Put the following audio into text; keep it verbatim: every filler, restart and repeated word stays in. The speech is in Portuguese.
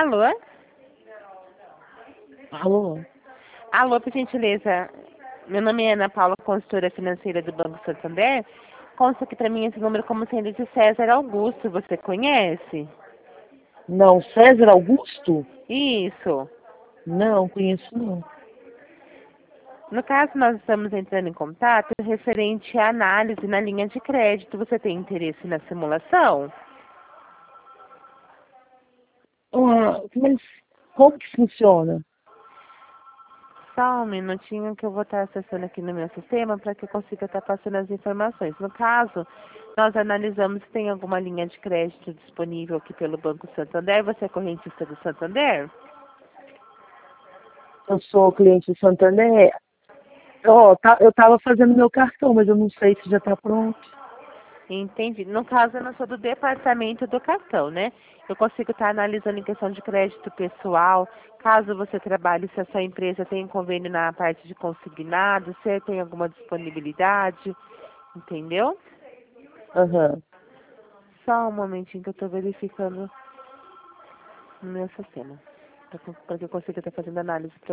Alô? Alô? Alô, por gentileza. Meu nome é Ana Paula, consultora financeira do Banco Santander. Consta aqui para mim esse número como sendo de César Augusto. Você conhece? Não, César Augusto? Isso. Não, conheço não. No caso, nós estamos entrando em contato referente à análise na linha de crédito. Você tem interesse na simulação? Ah, mas como que funciona? Só um minutinho que eu vou estar acessando aqui no meu sistema para que eu consiga estar passando as informações. No caso, nós analisamos se tem alguma linha de crédito disponível aqui pelo Banco Santander. Você é correntista do Santander? Eu sou cliente do Santander. Ó, tá, eu tava fazendo meu cartão, mas eu não sei se já tá pronto. Entendi. No caso, eu não sou do departamento do cartão, né? Eu consigo estar analisando em questão de crédito pessoal, caso você trabalhe, se a sua empresa tem um convênio na parte de consignado, se tem alguma disponibilidade, entendeu? Aham. Só um momentinho que eu estou verificando no meu sistema, para que eu consiga estar fazendo análise.